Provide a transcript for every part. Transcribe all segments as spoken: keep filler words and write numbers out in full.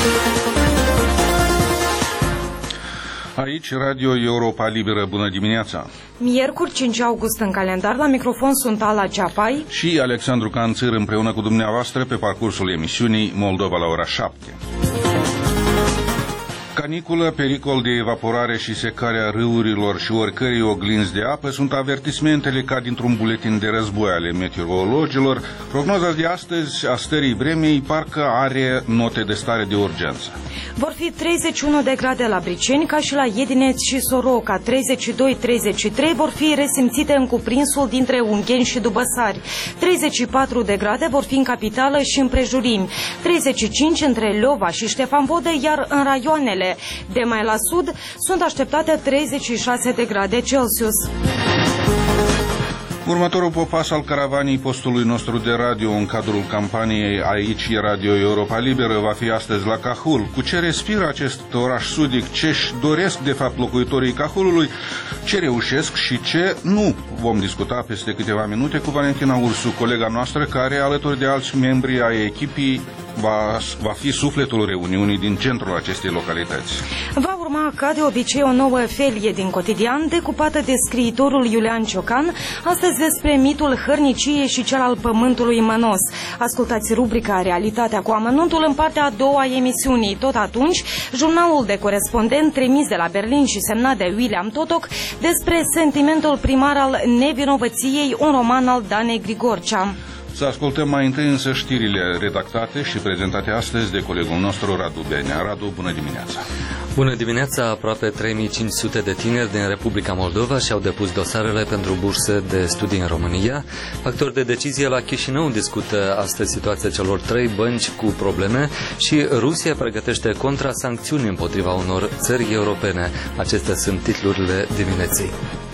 Aici, Radio Europa Liberă. Bună dimineața! Miercuri, cinci august în calendar, la microfon sunt Ala Ceapai și Alexandru Canțăr, împreună cu dumneavoastră pe parcursul emisiunii Moldova la ora șapte. Caniculă, pericol de evaporare și secarea râurilor și oricărei oglinzi de apă sunt avertismentele ca dintr-un buletin de război ale meteorologilor. Prognoza de astăzi a stării vremii parcă are note de stare de urgență. Vor fi treizeci și unu de grade la Briceni, ca și la Iedineț și Soroca. treizeci și doi treizeci și trei vor fi resimțite în cuprinsul dintre Ungheni și Dubăsari. treizeci și patru de grade vor fi în capitală și în prejurimi. treizeci și cinci între Leova și Ștefan Vodă, iar în raioanele de mai la sud sunt așteptate treizeci și șase de grade Celsius. Următorul popas al caravanii postului nostru de radio în cadrul campaniei Aici e Radio Europa Liberă va fi astăzi la Cahul. Cu ce respiră acest oraș sudic, ce-și doresc de fapt locuitorii Cahulului, ce reușesc și ce nu, vom discuta peste câteva minute cu Valentina Ursu, colega noastră, care alături de alți membri ai echipii va, va fi sufletul reuniunii din centrul acestei localități. Va urma, ca de obicei, o nouă felie din Cotidian, decupată de scriitorul Iulian Ciocan, astăzi despre mitul hărniciei și cel al pământului mănos. Ascultați rubrica Realitatea cu amănuntul în partea a doua a emisiunii. Tot atunci, jurnalul de corespondent trimis de la Berlin și semnat de William Totoc despre sentimentul primar al nevinovăției, un roman al Danei Grigorcea. Să ascultăm mai întâi însă știrile redactate și prezentate astăzi de colegul nostru Radu Benea. Radu, bună dimineața! Bună dimineața! Aproape trei mii cinci sute de tineri din Republica Moldova și-au depus dosarele pentru burse de studii în România. Factori de decizie la Chișinău discută astăzi situația celor trei bănci cu probleme și Rusia pregătește contrasancțiuni împotriva unor țări europene. Acestea sunt titlurile dimineții.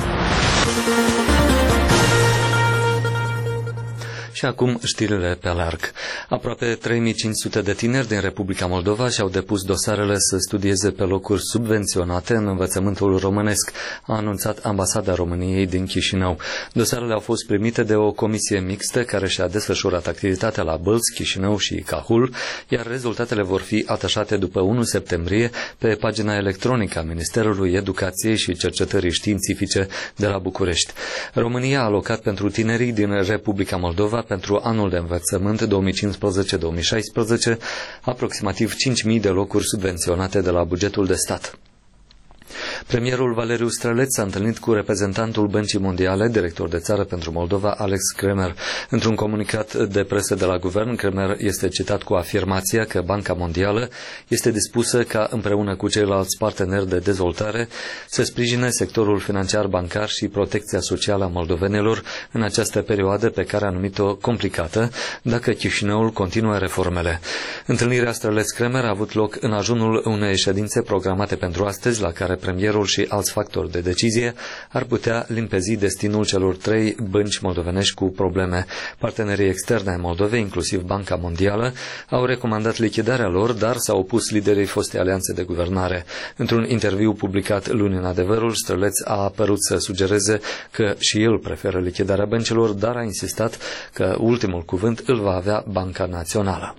Și acum știrile pe larg. Aproape trei mii cinci sute de tineri din Republica Moldova și-au depus dosarele să studieze pe locuri subvenționate în învățământul românesc, a anunțat Ambasada României din Chișinău. Dosarele au fost primite de o comisie mixtă care și-a desfășurat activitatea la Bălți, Chișinău și Cahul, iar rezultatele vor fi atașate după unu septembrie pe pagina electronică a Ministerului Educației și Cercetării Științifice de la București. România a alocat pentru tinerii din Republica Moldova pentru anul de învățământ două mii cincisprezece două mii șaisprezece aproximativ cinci mii de locuri subvenționate de la bugetul de stat. Premierul Valeriu Străleț s-a întâlnit cu reprezentantul Băncii Mondiale, director de țară pentru Moldova, Alex Kremer. Într-un comunicat de presă de la guvern, Kremer este citat cu afirmația că Banca Mondială este dispusă ca împreună cu ceilalți parteneri de dezvoltare să sprijine sectorul financiar bancar și protecția socială a moldovenilor în această perioadă pe care a numit-o complicată, dacă Chișinăul continuă reformele. Întâlnirea Străleț-Kremer a avut loc în ajunul unei ședințe programate pentru astăzi, la care premierul și alți factori de decizie ar putea limpezi destinul celor trei bănci moldovenești cu probleme. Partenerii externe ai Moldovei, inclusiv Banca Mondială, au recomandat lichidarea lor, dar s-au opus liderii fostei alianțe de guvernare. Într-un interviu publicat luni în Adevărul, Străleț a apărut să sugereze că și el preferă lichidarea băncilor, dar a insistat că ultimul cuvânt îl va avea Banca Națională.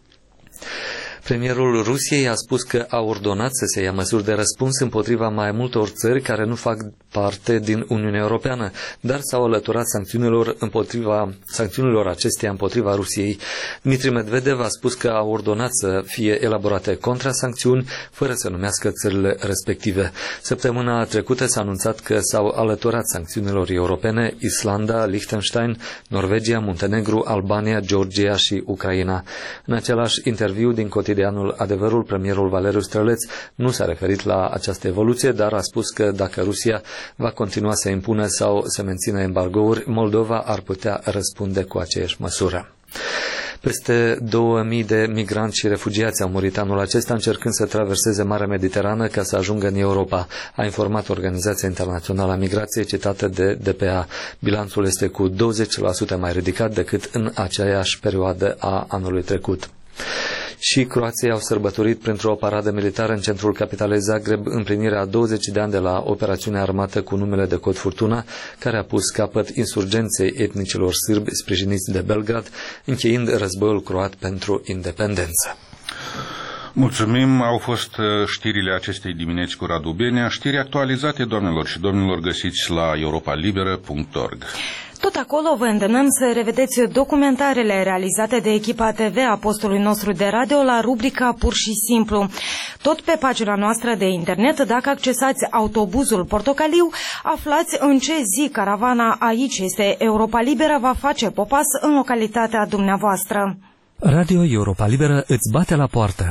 Premierul Rusiei a spus că a ordonat să se ia măsuri de răspuns împotriva mai multor țări care nu fac parte din Uniunea Europeană, dar s-au alăturat sancțiunilor, împotriva, sancțiunilor acesteia împotriva Rusiei. Dmitri Medvedev a spus că a ordonat să fie elaborate contrasancțiuni, fără să numească țările respective. Săptămâna trecută s-a anunțat că s-au alăturat sancțiunilor europene Islanda, Liechtenstein, Norvegia, Muntenegru, Albania, Georgia și Ucraina. În același interviu din cotidianul Adevărul, premierul Valeriu Străleț nu s-a referit la această evoluție, dar a spus că dacă Rusia va continua să impună sau să mențină embargouri, Moldova ar putea răspunde cu aceeași măsură. Peste două mii de migranți și refugiați au murit anul acesta încercând să traverseze Marea Mediterană ca să ajungă în Europa, a informat Organizația Internațională a Migrației, citată de D P A. Bilanțul este cu douăzeci la sută mai ridicat decât în aceeași perioadă a anului trecut. Și Croația au sărbătorit printr-o paradă militară în centrul capitalei Zagreb împlinirea a douăzeci de ani de la operațiunea armată cu numele de Cod Furtuna, care a pus capăt insurgenței etnicilor sârbi sprijiniți de Belgrad, încheind războiul croat pentru independență. Mulțumim, au fost știrile acestei dimineți cu Radu Benea, știri actualizate, doamnelor și domnilor, găsiți la europa liberă punct org. Tot acolo vă îndemnăm să revedeți documentarele realizate de echipa T V a postului nostru de radio la rubrica Pur și Simplu. Tot pe pagina noastră de internet, dacă accesați autobuzul portocaliu, aflați în ce zi caravana Aici este Europa Liberă va face popas în localitatea dumneavoastră. Radio Europa Liberă îți bate la poartă.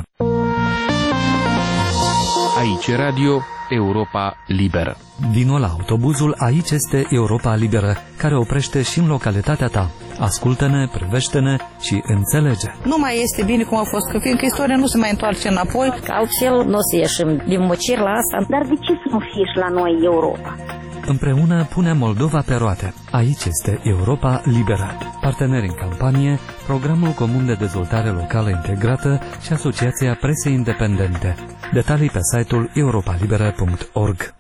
Aici Radio Europa Liberă. Vino la autobuzul Aici este Europa Liberă, care oprește și în localitatea ta. Ascultă-ne, privește-ne și înțelege. Nu mai este bine cum a fost, că fiindcă istoria nu se mai întoarce înapoi. Altfel nu o să ieșim din mociri la asta. Dar de ce să nu fie și la noi Europa? Împreună punem Moldova pe roate. Aici este Europa Liberă. Parteneri în campanie, Programul Comun de Dezvoltare Locală Integrată și Asociația Presei Independente. Detalii pe site-ul europa liberă punct org.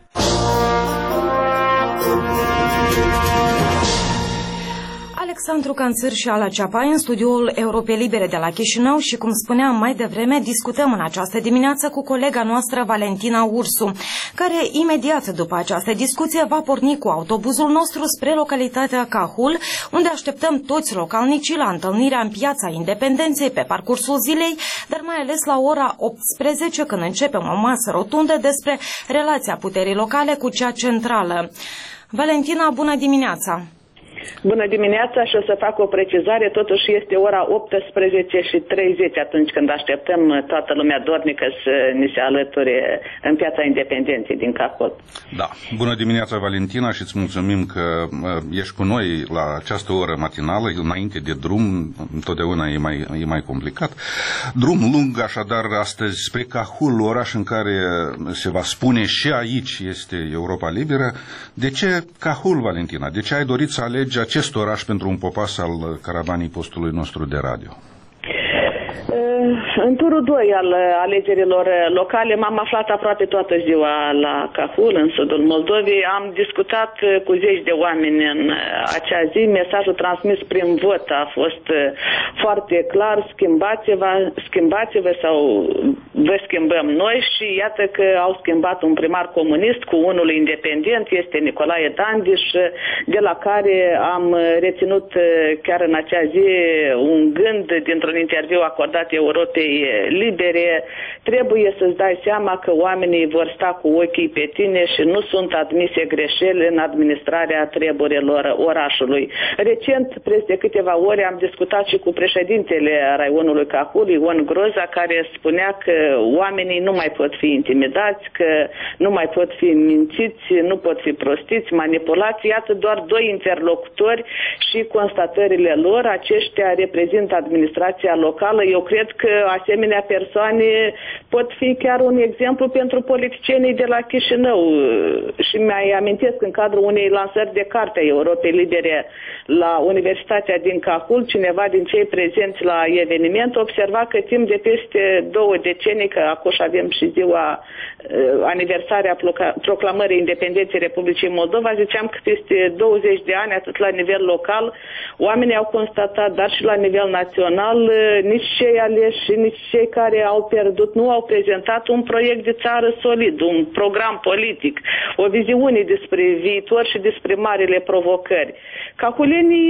Alexandru Canțăr și Ala Ceapai în studioul Europei Libere de la Chișinău și, cum spuneam mai devreme, discutăm în această dimineață cu colega noastră Valentina Ursu, care imediat după această discuție va porni cu autobuzul nostru spre localitatea Cahul, unde așteptăm toți localnicii la întâlnirea în Piața Independenței pe parcursul zilei, dar mai ales la ora optsprezece, când începem o masă rotundă despre relația puterii locale cu cea centrală. Valentina, bună dimineața! Bună dimineața, și o să fac o precizare, totuși este ora optsprezece și treizeci atunci când așteptăm toată lumea dornică să ni se alăture în Piața Independenței din Cahul. Da, bună dimineața Valentina și îți mulțumim că ești cu noi la această oră matinală, înainte de drum, întotdeauna e mai, e mai complicat. Drum lung așadar astăzi spre Cahul, oraș în care se va spune și aici este Europa Liberă. De ce Cahul, Valentina? De ce ai dorit să alegi acest oraș pentru un popas al caravanii postului nostru de radio? În turul doi al alegerilor locale m-am aflat aproape toată ziua la Cahul, în sudul Moldovei. Am discutat cu zeci de oameni în acea zi. Mesajul transmis prin vot a fost foarte clar: schimbați-vă, schimbați-vă sau vă schimbăm noi. Și iată că au schimbat un primar comunist cu unul independent, este Nicolae Dandiș, de la care am reținut chiar în acea zi un gând dintr-un interviu acordat Europei Libere: trebuie să-ți dai seama că oamenii vor sta cu ochii pe tine și nu sunt admise greșeli în administrarea treburilor orașului. Recent, preț de câteva ore, am discutat și cu președintele raionului Cahul, Ion Groza, care spunea că oamenii nu mai pot fi intimidați, că nu mai pot fi mințiți, nu pot fi prostiți, manipulați. Iată doar doi interlocutori și constatările lor. Aceștia reprezintă administrația locală. Eu cred că asemenea persoane pot fi chiar un exemplu pentru politicienii de la Chișinău. Și mi-ai amintesc în cadrul unei lansări de carte a Europei Libere la Universitatea din Cahul, cineva din cei prezenți la eveniment observa că timp de peste două decenii, că acum avem și ziua aniversarea proclamării independenței Republicii Moldova, ziceam că peste douăzeci de ani, atât la nivel local, oamenii au constatat, dar și la nivel național, nici cei aleși și nici cei care au pierdut nu au prezentat un proiect de țară solid, un program politic, o viziune despre viitor și despre marile provocări. Cahulenii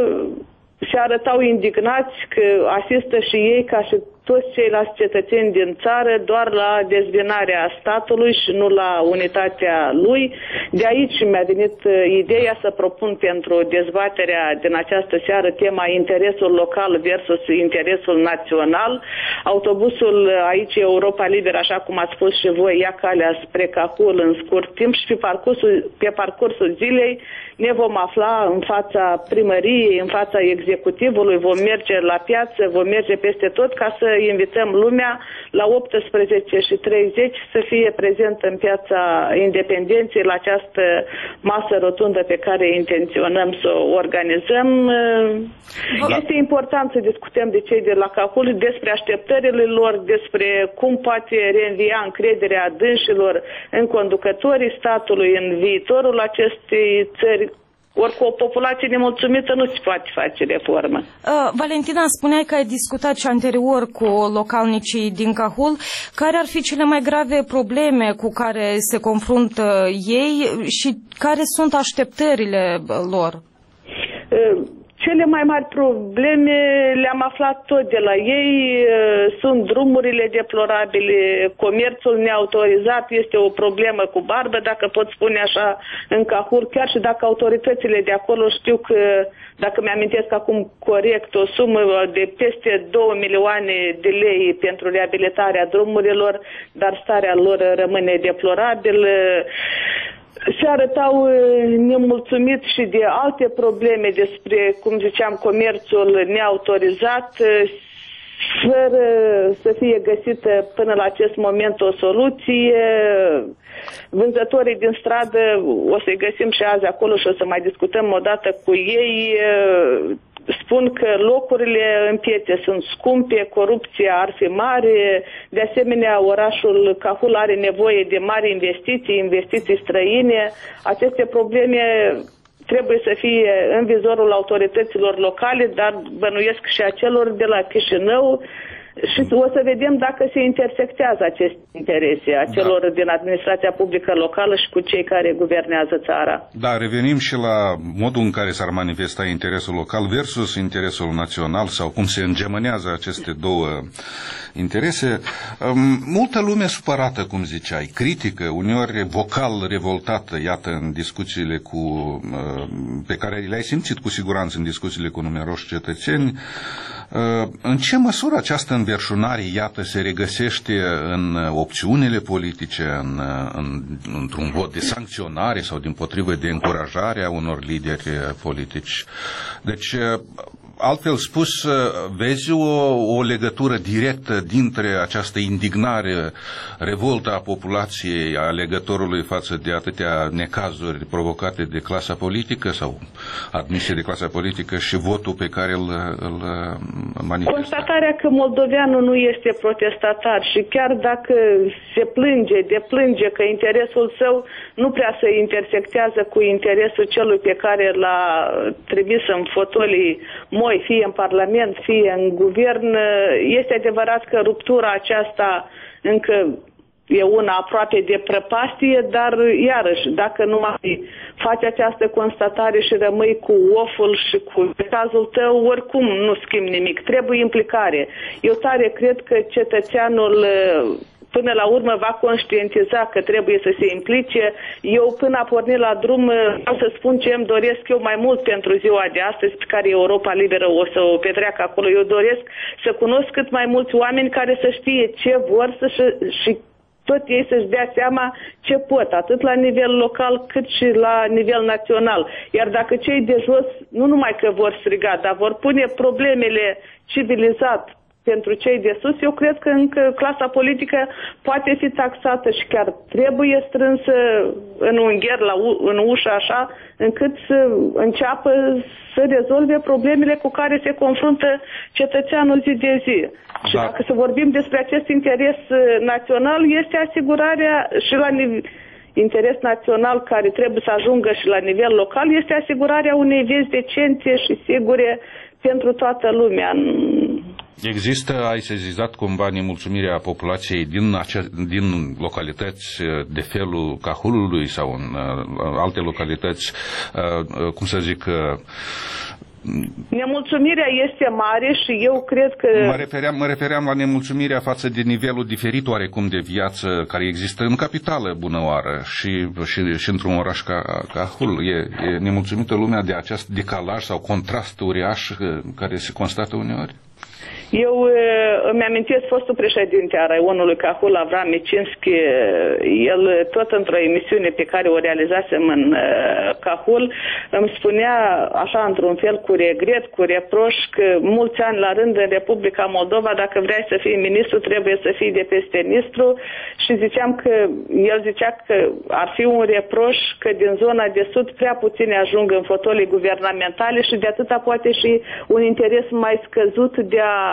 se arătau indignați că asistă și ei, ca și toți ceilalți cetățeni din țară, doar la dezbinarea statului și nu la unitatea lui. De aici mi-a venit ideea să propun pentru dezbaterea din această seară tema interesul local versus interesul național. Autobuzul Aici Europa Liberă, așa cum ați spus și voi, ia calea spre Cahul în scurt timp și pe parcursul, pe parcursul zilei ne vom afla în fața primăriei, în fața executivului, vom merge la piață, vom merge peste tot ca să invităm lumea la optsprezece și treizeci să fie prezentă în Piața Independenței la această masă rotundă pe care intenționăm să o organizăm. Da. Este important să discutăm de cei de la Cahul, despre așteptările lor, despre cum poate reînvia încrederea dânșilor în conducătorii statului, în viitorul acestei țări. Ori cu o populație nemulțumită nu se poate face reformă. Uh, Valentina, spuneai că ai discutat și anterior cu localnicii din Cahul. Care ar fi cele mai grave probleme cu care se confruntă ei și care sunt așteptările lor? Uh, Cele mai mari probleme le-am aflat tot de la ei, sunt drumurile deplorabile, comerțul neautorizat este o problemă cu barbă, dacă pot spune așa, în Cahul, chiar și dacă autoritățile de acolo știu că, dacă mi-amintesc acum corect, o sumă de peste două milioane de lei pentru reabilitarea drumurilor, dar starea lor rămâne deplorabilă. Se arătau nemulțumiți și de alte probleme despre, cum ziceam, comerțul neautorizat, fără să fie găsită până la acest moment o soluție. Vânzătorii din stradă, o să-i găsim și azi acolo și o să mai discutăm o dată cu ei, spun că locurile în piețe sunt scumpe, corupția ar fi mare, de asemenea orașul Cahul are nevoie de mari investiții, investiții străine. Aceste probleme trebuie să fie în vizorul autorităților locale, dar bănuiesc și a celor de la Chișinău. Și o să vedem dacă se intersectează aceste interese a celor da. din administrația publică locală și cu cei care guvernează țara. Da, revenim și la modul în care s-ar manifesta interesul local versus interesul național sau cum se îngemânează aceste două interese. Multă lume supărată, cum ziceai, critică, uneori vocal revoltată, iată, în discuțiile cu, pe care le-ai simțit cu siguranță în discuțiile cu numeroși cetățeni. În ce măsură această înverșunare, iată, se regăsește în opțiunile politice, în, în, într-un vot de sancționare sau dimpotrivă de încurajare a unor lideri politici? Deci, altfel spus, vezi o, o legătură directă dintre această indignare, revoltă a populației, a alegătorului față de atâtea necazuri provocate de clasa politică sau admise de clasa politică și votul pe care îl, îl manifestă? Constatarea că moldoveanul nu este protestatar și chiar dacă se plânge, deplânge că interesul său nu prea se intersectează cu interesul celui pe care l-a trimis în fotolii moi, fie în Parlament, fie în guvern, este adevărat că ruptura aceasta încă e una aproape de prăpastie, dar iarăși, dacă nu mai faci această constatare și rămâi cu oful și cu cazul tău, oricum nu schimbi nimic. Trebuie implicare. Eu tare cred că cetățeanul până la urmă va conștientiza că trebuie să se implice. Eu până a pornit la drum vreau să spun ce îmi doresc eu mai mult pentru ziua de astăzi pe care Europa Liberă o să o petreacă acolo. Eu doresc să cunosc cât mai mulți oameni care să știe ce vor să și tot ei să-și dea seama ce pot, atât la nivel local cât și la nivel național. Iar dacă cei de jos nu numai că vor striga, dar vor pune problemele civilizat pentru cei de sus, eu cred că încă clasa politică poate fi taxată și chiar trebuie strânsă în ungher, la u- în ușă așa, încât să înceapă să rezolve problemele cu care se confruntă cetățeanul zi de zi. Da. Și dacă să vorbim despre acest interes național, este asigurarea și la nivel interes național care trebuie să ajungă și la nivel local, este asigurarea unei vieți decente și sigure pentru toată lumea. Există, ai sezizat cumva nemulțumirea populației din, ace- din localități de felul Cahulului sau în uh, alte localități, uh, cum să zic, uh, nemulțumirea este mare și eu cred că... Mă refeream, mă refeream la nemulțumirea față de nivelul diferit oarecum de viață care există în capitală bunăoară și, și, și într-un oraș ca Cahul. E, e nemulțumită lumea de acest decalaj sau contrast uriaș care se constată uneori? Eu îmi amintesc fostul președinte a Raionului Cahul, Avram Micinski, el tot într-o emisiune pe care o realizasem în Cahul, îmi spunea așa într-un fel cu regret, cu reproș, că mulți ani la rând în Republica Moldova, dacă vrei să fii ministru, trebuie să fii de peste ministru și ziceam că, el zicea că ar fi un reproș că din zona de sud prea puțini ajung în fotolii guvernamentale și de atâta poate și un interes mai scăzut de a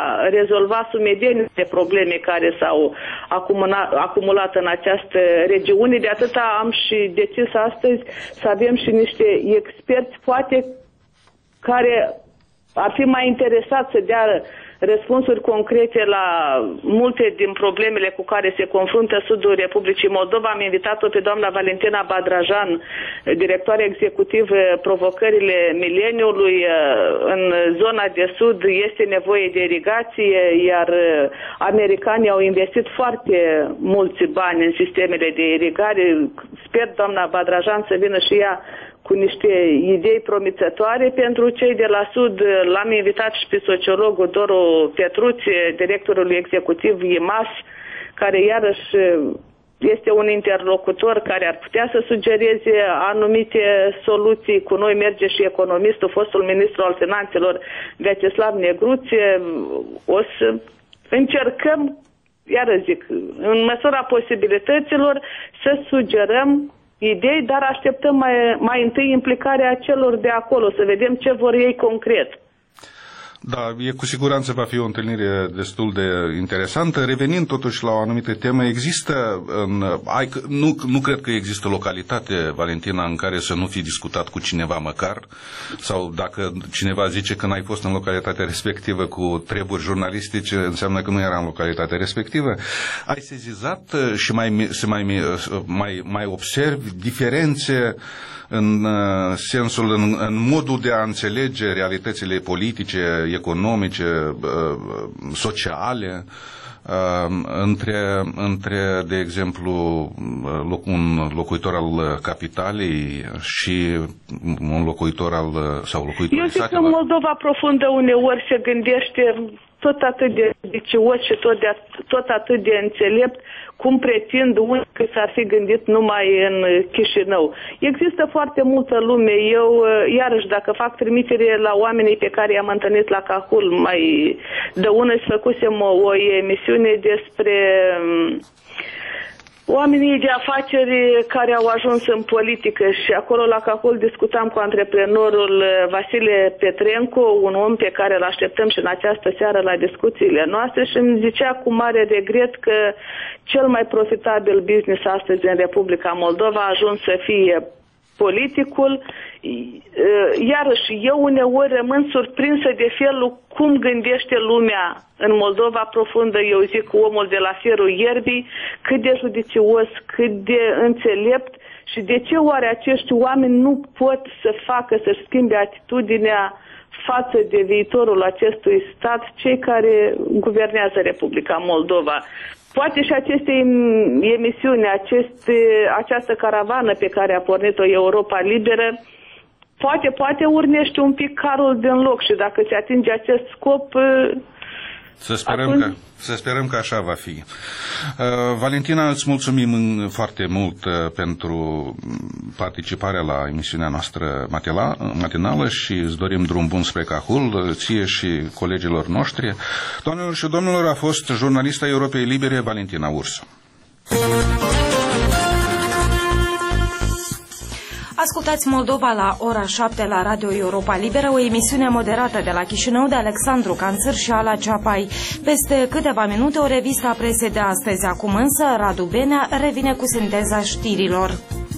rezolva sumedenie de probleme care s-au acumulat, acumulat în această regiune. De atâta am și decis astăzi să avem și niște experți, poate, care ar fi mai interesați să dea răspunsuri concrete la multe din problemele cu care se confruntă Sudul Republicii Moldova. Am invitat-o pe doamna Valentina Badrajan, directoare executivă Provocările Mileniului. În zona de sud este nevoie de irigație, iar americanii au investit foarte mulți bani în sistemele de irigare. Sper, doamna Badrajan, să vină și ea cu niște idei promițătoare pentru cei de la Sud. L-am invitat și pe sociologul Doru Petruție, directorul executiv I M A S, care iarăși este un interlocutor care ar putea să sugereze anumite soluții. Cu noi merge și economistul, fostul ministru al finanțelor, Vyacheslav Negruție. O să încercăm, iară zic, în măsura posibilităților, să sugerăm idei, dar așteptăm mai, mai întâi implicarea celor de acolo, să vedem ce vor ei concret. Da, e cu siguranță va fi o întâlnire destul de interesantă. Revenind totuși la o anumită temă, există, în, nu, nu cred că există localitate, Valentina, în care să nu fi discutat cu cineva măcar, sau dacă cineva zice că n-ai fost în localitatea respectivă cu treburi jurnalistice, înseamnă că nu era în localitatea respectivă. Ai sezizat și mai, se mai, mai, mai observi diferențe în sensul, în, în modul de a înțelege realitățile politice, economice, sociale, între, între de exemplu, un locuitor al capitalei și un locuitor al, sau locuitorii Eu zic satelor. că Moldova profundă uneori se gândește tot atât de vicios și tot, de, tot atât de înțelept, cum pretind unii că s-ar fi gândit numai în Chișinău. Există foarte multă lume. Eu, iarăși, dacă fac trimitere la oamenii pe care i-am întâlnit la Cahul, mai de ună și făcusem o, o emisiune despre oamenii de afaceri care au ajuns în politică și acolo la Cahul discutam cu antreprenorul Vasile Petrenco, un om pe care îl așteptăm și în această seară la discuțiile noastre, și îmi zicea cu mare regret că cel mai profitabil business astăzi în Republica Moldova a ajuns să fie politicul. Iarăși, eu uneori rămân surprinsă de felul cum gândește lumea în Moldova profundă, eu zic, omul de la fierul ierbii, cât de judicios, cât de înțelept și de ce oare acești oameni nu pot să facă, să schimbe atitudinea față de viitorul acestui stat, cei care guvernează Republica Moldova. Poate și aceste emisiuni, aceste, această caravană pe care a pornit-o Europa Liberă, poate, poate urnește un pic carul din loc și dacă se atinge acest scop, Să sperăm, atunci... că, să sperăm că așa va fi. Uh, Valentina, îți mulțumim foarte mult uh, pentru participarea la emisiunea noastră matila, matinală și îți dorim drum bun spre Cahul, ție și colegilor noștri. Doamnelor și domnilor, a fost jurnalista Europei Libere Valentina Ursu. Ascultați Moldova la ora șapte la Radio Europa Liberă, o emisiune moderată de la Chișinău de Alexandru Canțăr și Ala Ceapai. Peste câteva minute, o revistă a presei de astăzi. Acum însă, Radu Benea revine cu sinteza știrilor.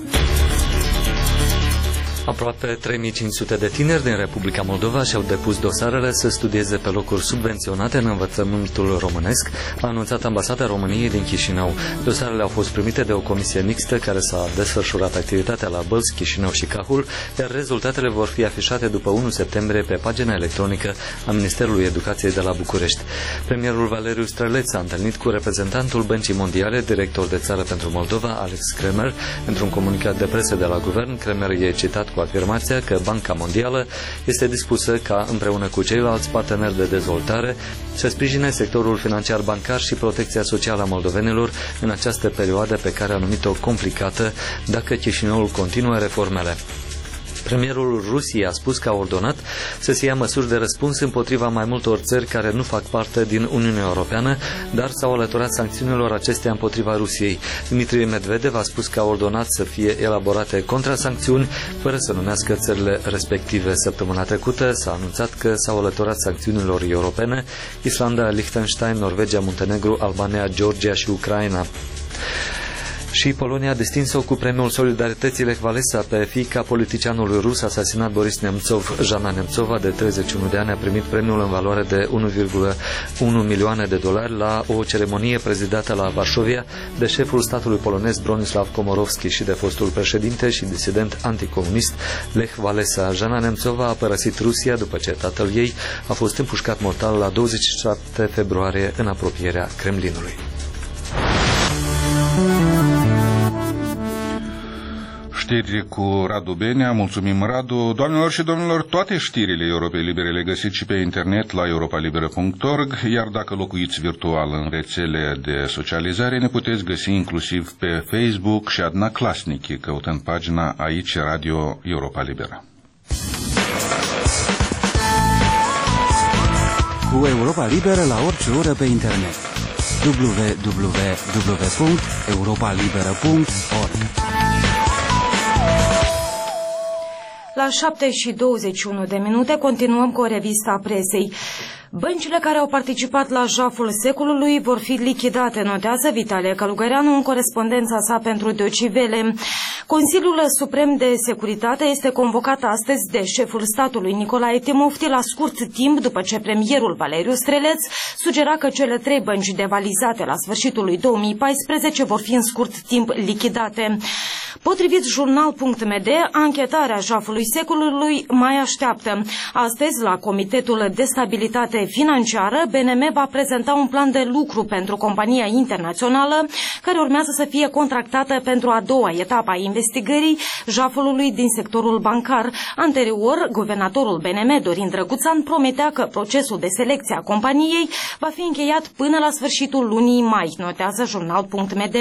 Aproape trei mii cinci sute de tineri din Republica Moldova și-au depus dosarele să studieze pe locuri subvenționate în învățământul românesc, a anunțat Ambasada României din Chișinău. Dosarele au fost primite de o comisie mixtă care s-a desfășurat activitatea la Bălți, Chișinău și Cahul, iar rezultatele vor fi afișate după unu septembrie pe pagina electronică a Ministerului Educației de la București. Premierul Valeriu Străleț s-a întâlnit cu reprezentantul Băncii Mondiale, director de țară pentru Moldova, Alex Kremer. Într-un comunicat de presă de la guvern, Kremer e citat cu afirmația că Banca Mondială este dispusă ca, împreună cu ceilalți parteneri de dezvoltare, să sprijine sectorul financiar bancar și protecția socială a moldovenilor în această perioadă pe care a numit-o complicată dacă Chișinăul continuă reformele. Premierul Rusiei a spus că a ordonat să se ia măsuri de răspuns împotriva mai multor țări care nu fac parte din Uniunea Europeană, dar s-au alăturat sancțiunilor acestea împotriva Rusiei. Dmitrie Medvedev a spus că a ordonat să fie elaborate contrasancțiuni, fără să numească țările respective. Săptămâna trecută s-a anunțat că s-au alăturat sancțiunilor europene Islanda, Liechtenstein, Norvegia, Muntenegru, Albania, Georgia și Ucraina. Și Polonia a distins-o cu premiul Solidarității Lech Walesa pe fiica politicianului rus asasinat Boris Nemțov. Jana Nemțova, de treizeci și unu de ani, a primit premiul în valoare de unu virgulă unu milioane de dolari la o ceremonie prezidată la Varșovia de șeful statului polonez Bronislaw Komorowski și de fostul președinte și disident anticomunist Lech Walesa. Jana Nemțova a părăsit Rusia după ce tatăl ei a fost împușcat mortal la douăzeci și șapte februarie în apropierea Kremlinului. Știri cu Radu Benea. Mulțumim, Radu. Doamnelor și domnilor, toate știrile Europei Libere le găsiți și pe internet la europa liberă punct org, iar dacă locuiți virtual în rețele de socializare, ne puteți găsi inclusiv pe Facebook și Adna Klasnici, căutând pagina Aici Radio Europa Liberă. Cu Europa Liberă la orice oră pe internet. w w w punct europa liberă punct org. La șapte și douăzeci și unu de minute continuăm cu o revistă a presei. Băncile care au participat la jaful secolului vor fi lichidate, notează Vitalie Călugăreanu în corespondența sa pentru Deutsche Welle. Consiliul Suprem de Securitate este convocat astăzi de șeful statului Nicolae Timofti la scurt timp după ce premierul Valeriu Streleț sugera că cele trei bănci devalizate la sfârșitul lui două mii paisprezece vor fi în scurt timp lichidate. Potrivit jurnal punct m d, anchetarea jafului secolului mai așteaptă. Astăzi, la Comitetul de Stabilitate Financiară, B N M va prezenta un plan de lucru pentru compania internațională care urmează să fie contractată pentru a doua etapă a investigării jafului din sectorul bancar. Anterior, guvernatorul B N M, Dorin Drăguțan, prometea că procesul de selecție a companiei va fi încheiat până la sfârșitul lunii mai, notează jurnal punct m d.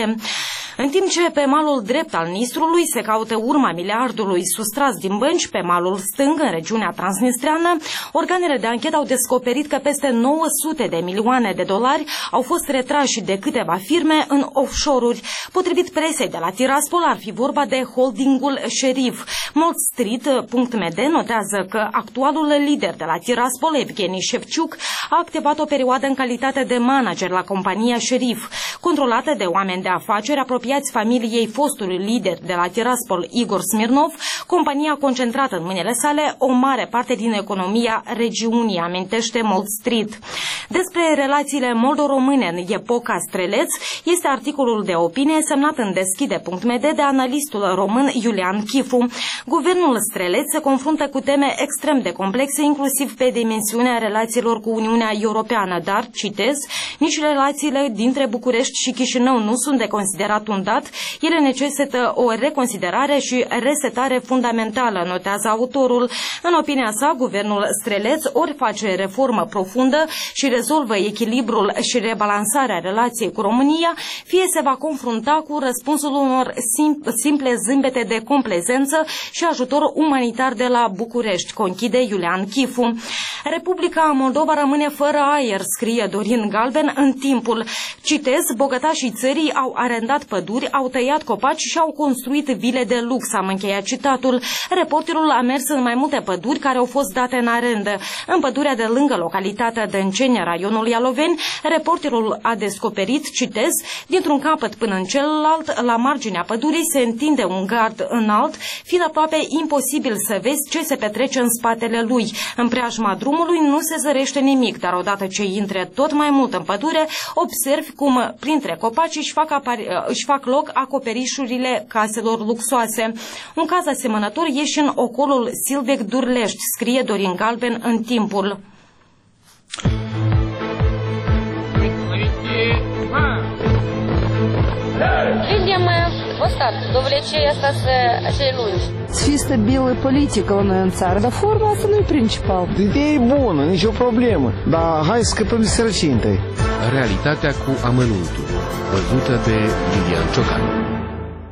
În timp ce pe malul drept al Nistrului se caută urma miliardului sustras din bănci, pe malul stâng, în regiunea transnistreană, organele de anchetă au descoperit că peste nouă sute de milioane de dolari au fost retrași de câteva firme în offshore-uri. Potrivit presei de la Tiraspol, ar fi vorba de holdingul Șerif. Multstreet punct m d notează că actualul lider de la Tiraspol, Evgeni Șevciuc, a activat o perioadă în calitate de manager la compania Șerif, controlată de oameni de afaceri apropiați familiei fostului lider de la Tiraspol, Igor Smirnov. Compania a concentrat în mâinile sale o mare parte din economia regiunii, amintește Multstreet. Despre relațiile moldo-române în epoca Streleț este articolul de opinie semnat în deschide punct m d de analistul român Iulian Chifu. Guvernul Streleț se confruntă cu teme extrem de complexe, inclusiv pe dimensiunea relațiilor cu Uniunea Europeană, dar, citez, nici relațiile dintre București și Chișinău nu sunt de considerat un dat, ele necesită o reconsiderare și resetare fundamentală, notează autorul. În opinia sa, guvernul Streleț ori face reformă profundă și rezolvă echilibrul și rebalansarea relației cu România, fie se va confrunta cu răspunsul unor simple zâmbete de complezență și ajutor umanitar de la București, conchide Iulian Chifu. Republica Moldova rămâne fără aer, scrie Dorin Galben în Timpul. Citez, bogătașii țării au arendat păduri, au tăiat copaci și au construit vile de lux, am încheiat citatul. Reporterul a mers în mai multe păduri care au fost date în arendă. În pădurea de lângă localitatea Dânceni, raionul Ialoveni, reporterul a descoperit, citez, dintr-un capăt până în celălalt, la marginea pădurii se întinde un gard înalt, fiind aproape imposibil să vezi ce se petrece în spatele lui. În preajma drumului nu se zărește nimic, dar odată ce intre tot mai mult în pădure, observi cum printre copaci își fac, își fac loc acoperișurile caselor luxoase. Un caz asemănător e și în ocolul Silvec Durlești, scrie Dorin Galben în Timpul. Видим вот так, до влечения остаться целуешь. Fi stabilă politică la noi în țară, dar forma asta nu e principal. Ideea e bună, nicio problemă, dar hai să scăpăm de sărăcie întâi. Realitatea cu amănuntul, văzută de Lilian Ciocan.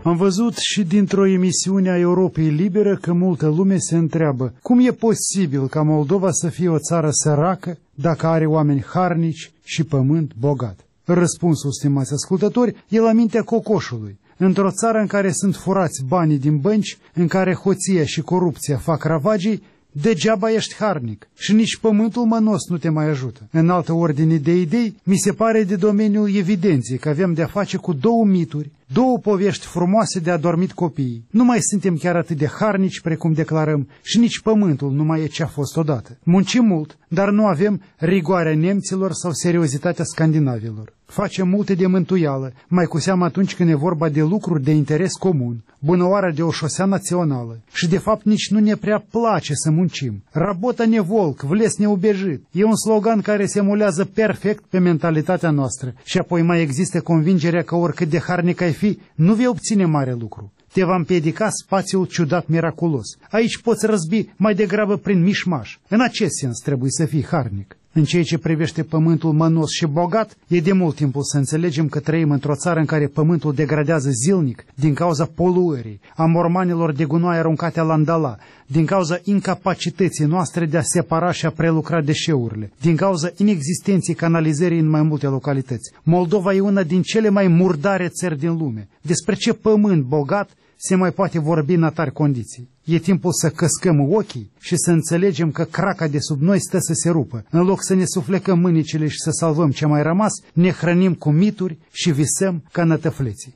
Am văzut și dintr-o emisiune a Europei Libere că multă lume se întreabă cum e posibil ca Moldova să fie o țară săracă dacă are oameni harnici și pământ bogat. Răspunsul, stimați ascultători, e la mintea cocoșului. Într-o țară în care sunt furați banii din bănci, în care hoția și corupția fac ravagii, degeaba ești harnic și nici pământul mănos nu te mai ajută. În altă ordine de idei, mi se pare de domeniul evidenței că avem de-a face cu două mituri, două povești frumoase de adormit copiii. Nu mai suntem chiar atât de harnici precum declarăm și nici pământul nu mai e ce a fost odată. Muncim mult, dar nu avem rigoarea nemților sau seriozitatea scandinavilor. Facem multe de mântuială, mai cu seamă atunci când e vorba de lucruri de interes comun, bunăoară de o șosea națională. Și de fapt nici nu ne prea place să muncim. Rabota ne volc, vles ne ubejit. E un slogan care se emulează perfect pe mentalitatea noastră. Și apoi mai există convingerea că oricât de harnic ai fi, nu vei obține mare lucru. Te va împiedica spațiul ciudat miraculos. Aici poți răzbi mai degrabă prin mișmaș. În acest sens trebuie să fii harnic. În ceea ce privește pământul mănos și bogat, e de mult timpul să înțelegem că trăim într-o țară în care pământul degradează zilnic din cauza poluării, a mormanilor de gunoi aruncate la Andala, din cauza incapacității noastre de a separa și a prelucra deșeurile, din cauza inexistenței canalizării în mai multe localități. Moldova e una din cele mai murdare țări din lume. Despre ce pământ bogat se mai poate vorbi în atari condiții? E timpul să căscăm ochii și să înțelegem că craca de sub noi stă să se rupă. În loc să ne suflecăm mânicile și să salvăm ce mai rămas, ne hrănim cu mituri și visăm ca nătăfleții.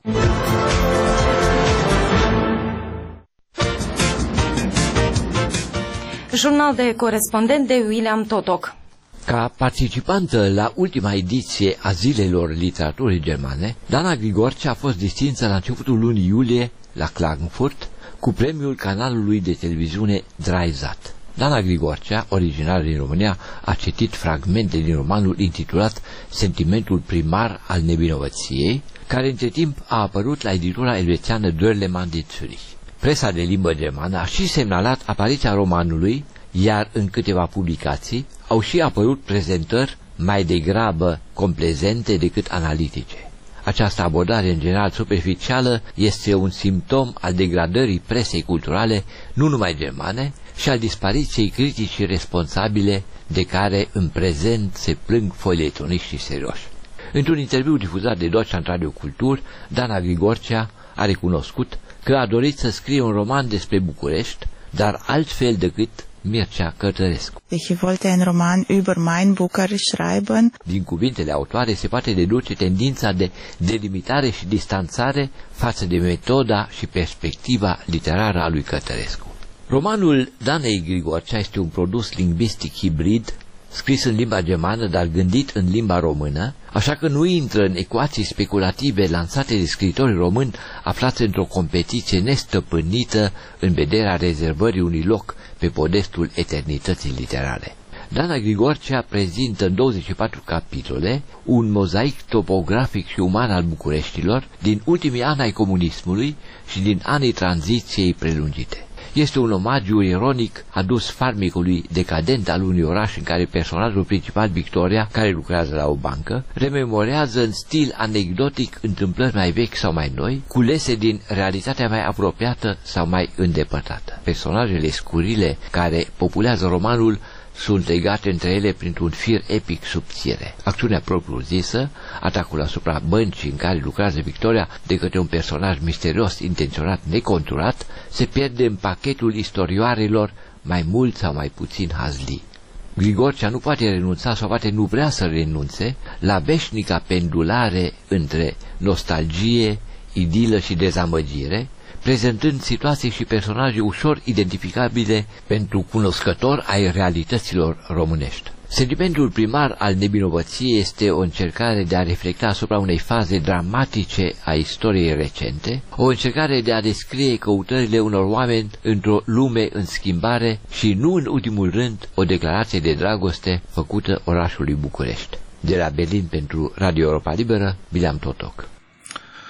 Jurnal de corespondent de William Totok. Ca participantă la ultima ediție a Zilelor Literaturii Germane, Dana Grigorce a fost distinsă la începutul lunii iulie la Klagenfurt cu premiul canalului de televiziune Dreisat. Dana Grigorcea, originară din România, a citit fragmente din romanul intitulat Sentimentul primar al nevinovăției, care între timp a apărut la editura elvețiană Dörlemann din Zürich. Presa de limbă germană a și semnalat apariția romanului, iar în câteva publicații au și apărut prezentări mai degrabă complezente decât analitice. Această abordare în general superficială este un simptom al degradării presei culturale, nu numai germane, și al dispariției criticii responsabile de care în prezent se plâng folietoniștii serioși. Într-un interviu difuzat de Deutschland Radio Kultur, Dana Grigorcea a recunoscut că a dorit să scrie un roman despre București, dar altfel decât Mircea Cărtărescu. Ich wollte ein Roman über mein Bukarest schreiben. Din cuvintele autoare se poate deduce tendința de delimitare și distanțare față de metoda și perspectiva literară a lui Cărtărescu. Romanul Danei Grigorcea este un produs lingvistic hibrid, scris în limba germană, dar gândit în limba română, așa că nu intră în ecuații speculative lansate de scriitori români aflați într-o competiție nestăpânită în vederea rezervării unui loc pe podestul eternității literare. Dana Grigorcea prezintă în douăzeci și patru capitole un mozaic topografic și uman al Bucureștilor din ultimii ani ai comunismului și din anii tranziției prelungite. Este un omagiu ironic adus farmecului decadent al unui oraș în care personajul principal, Victoria, care lucrează la o bancă, rememorează în stil anecdotic întâmplări mai vechi sau mai noi, culese din realitatea mai apropiată sau mai îndepărtată. Personajele scurile care populează romanul sunt legate între ele printr-un fir epic subțire. Acțiunea propriu-zisă, atacul asupra băncii în care lucrează Victoria de către un personaj misterios, intenționat, neconturat, se pierde în pachetul istorioarelor mai mult sau mai puțin hazli. Grigorcea nu poate renunța sau poate nu vrea să renunțe la veșnica pendulare între nostalgie, idilă și dezamăgire, prezentând situații și personaje ușor identificabile pentru cunoscători ai realităților românești. Sentimentul primar al nevinovăției este o încercare de a reflecta asupra unei faze dramatice a istoriei recente, o încercare de a descrie căutările unor oameni într-o lume în schimbare și, nu în ultimul rând, o declarație de dragoste făcută orașului București. De la Berlin pentru Radio Europa Liberă, William Totok.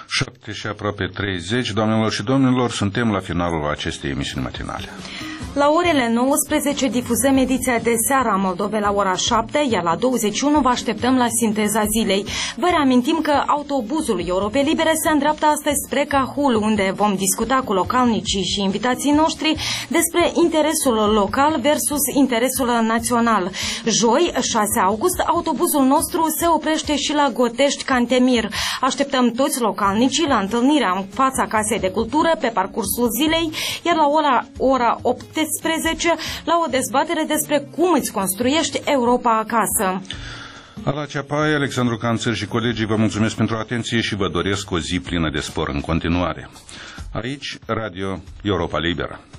șapte și aproape treizeci, doamnelor și domnilor, suntem la finalul acestei emisiuni matinale. La orele nouăsprezece difuzăm ediția de seară a Moldovei la ora șapte, iar la douăzeci și unu vă așteptăm la sinteza zilei. Vă reamintim că autobuzul Europei Libere se îndreaptă astăzi spre Cahul, unde vom discuta cu localnicii și invitații noștri despre interesul local versus interesul național. Joi, șase august, autobuzul nostru se oprește și la Gotești Cantemir. Așteptăm toți localnicii la întâlnirea în fața Casei de Cultură pe parcursul zilei, iar la ora, ora optsprezece la o dezbatere despre cum îți construiești Europa acasă. Ala Ceapai, Alexandru Canțăr și colegii vă mulțumesc pentru atenție și vă doresc o zi plină de spor în continuare. Aici, Radio Europa Liberă.